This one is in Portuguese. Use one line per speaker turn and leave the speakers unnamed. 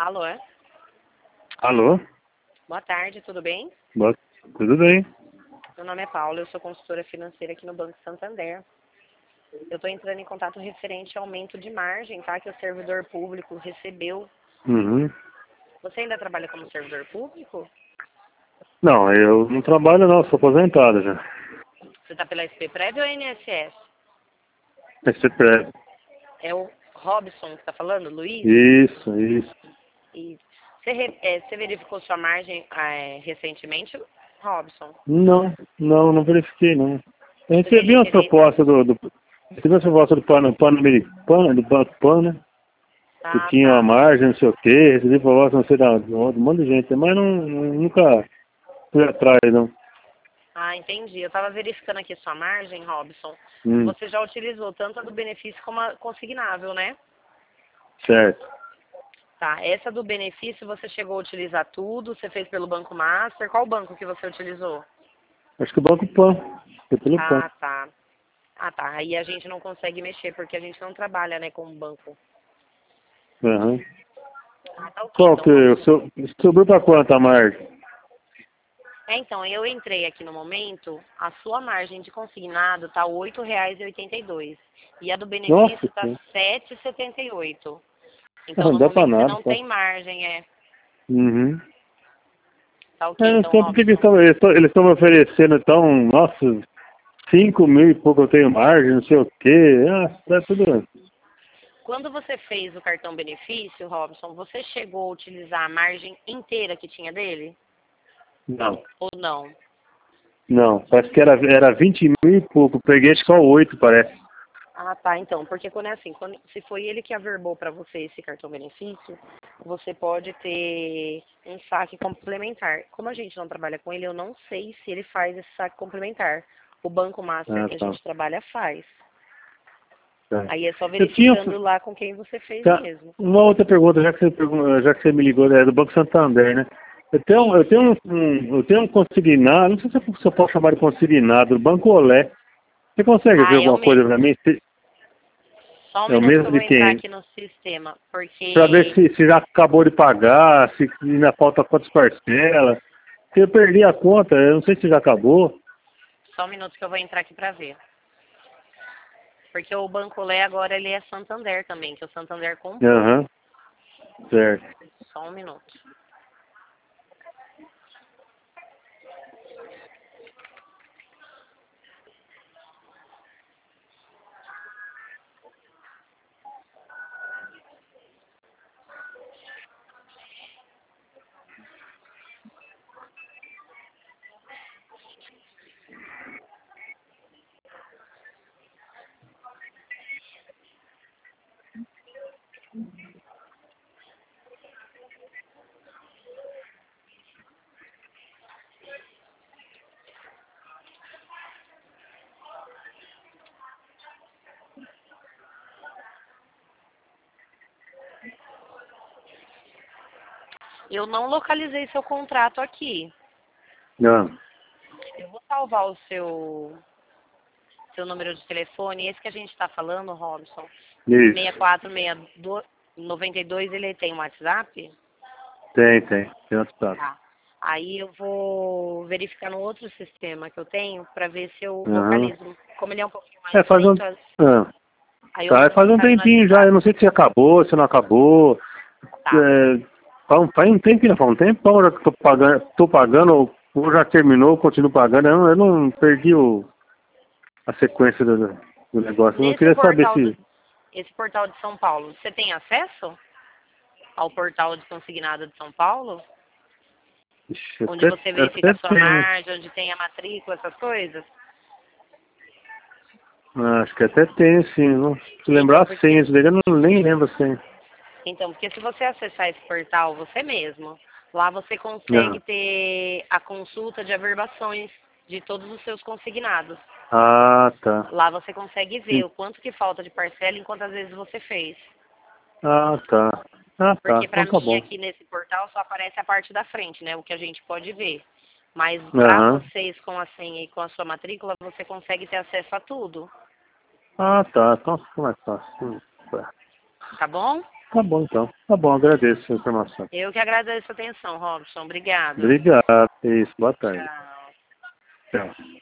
Alô?
Alô?
Boa tarde, tudo bem?
Boa... Tudo bem?
Meu nome é Paula, eu sou consultora financeira aqui no Banco Santander. Eu estou entrando em contato referente ao aumento de margem, tá? Que o servidor público recebeu.
Uhum.
Você ainda trabalha como servidor público?
Não, eu não trabalho não, sou aposentado já.
Você está pela SP-Prev ou INSS?
Esse prédio.
É o Robson que está falando, Luiz?
Isso.
E você verificou sua margem recentemente, Robson?
Não verifiquei não. Eu
Você teria
recebi uma
interesse?
proposta recebi uma proposta do Pan-Americano, do Banco Pan, né? Que
Ah,
tinha uma
tá.
margem, não sei o quê, recebi proposta, não sei de um monte de gente, mas nunca fui atrás não.
Ah, entendi. Eu estava verificando aqui sua margem, Robson.
Hum,
Você já utilizou tanto a do benefício como a consignável, né?
certo.
Tá. Essa do benefício você chegou a utilizar tudo? Você fez pelo Banco Master? Qual banco que você utilizou?
Acho que o Banco Pan, foi pelo Pan.
Ah, tá. Ah, tá. Aí a gente não consegue mexer porque a gente não trabalha, né, com banco.
Uhum.
Ah, tá ok.
Qual
Então,
que o
Robson.
seu, subiu pra quanto a margem?
Então, eu entrei aqui no momento, a sua margem de consignado tá R$ 8,82 e a do benefício
Nossa,
tá R$ 7,78. Então,
não
no
dá pra
momento você
nada,
não
tá?
tem margem,
Uhum.
Tá ok,
Eu não
então,
sei porque
Robson.
eles estão me oferecendo então, nossa, 5.000 e pouco eu tenho margem, não sei o quê. Ah, tá tudo.
Quando você fez o cartão benefício, Robson, você chegou a utilizar a margem inteira que tinha dele?
Não,
Ou não?
parece que era 20.000 e pouco. Peguei só 8 parece.
Ah, tá. Então, porque quando é assim, se foi ele que averbou para você esse cartão benefício, você pode ter um saque complementar. Como a gente não trabalha com ele, eu não sei se ele faz esse saque complementar. O Banco Master
Ah,
que a
tá.
gente trabalha faz.
Tá.
Aí é só
Eu tinha
verificando lá com quem você fez
tá,
mesmo.
uma outra pergunta, já que você me ligou, é do Banco Santander, né? Eu tenho um consignado, não sei se eu posso chamar de consignado, do Banco Olé. Você consegue ver
Ah, é o
alguma coisa
mesmo.
para mim?
Só um
É o
minuto que
mesmo
eu
de
vou entrar
quem?
aqui no sistema,
Para ver
porque
se já acabou de pagar, se ainda falta quantas parcelas. Se eu perdi a conta, eu não sei se já acabou.
só um minuto que eu vou entrar aqui para ver. Porque o Banco Lé agora ele é Santander também, que o Santander comprou.
Aham, certo.
Só um minuto. Eu não localizei seu contrato aqui.
Não,
Eu vou salvar o seu número de telefone. Esse que a gente está falando, Robson,
isso.
646292, ele tem um WhatsApp?
Tem WhatsApp.
Tá. Aí eu vou verificar no outro sistema que eu tenho para ver se eu
Aham.
localizo. Como ele é um pouquinho
É,
mais
faz um.
lento,
Ah,
aí eu
tá,
mando
faz um
mensagem no
tempinho já, eu
WhatsApp.
não sei se acabou, se não acabou.
Tá.
É, faz um tempinho, faz um tempão já que tô pagando, ou já terminou, continuo pagando. Eu não perdi a sequência do negócio. Eu não
Nesse
queria saber
portal
se.
esse portal de São Paulo, você tem acesso ao portal de consignado de São Paulo?
Ixi,
Onde você verifica
até
a sua
tem.
margem, onde tem a matrícula, essas coisas?
Acho que até tem, sim. Não, se lembrar
Então,
a senha, isso daí eu não, nem lembro a senha.
porque se você acessar esse portal você mesmo, lá você consegue
Não.
ter a consulta de averbações de todos os seus consignados.
Ah, tá.
Lá você consegue ver
Sim.
o quanto que falta de parcela e quantas vezes você fez.
Ah, tá. Ah, tá.
Porque
Então
para
tá
mim
bom.
aqui nesse portal só aparece a parte da frente, né? O que a gente pode ver. Mas para
Aham.
vocês com a senha e com a sua matrícula, você consegue ter acesso a tudo,
Ah, tá. Então fica mais fácil. Tá.
tá bom?
Tá bom, então. Tá bom, agradeço a informação.
Eu que agradeço a atenção, Robson. Obrigada.
Obrigado. Isso, boa tarde.
Tchau.
Tchau.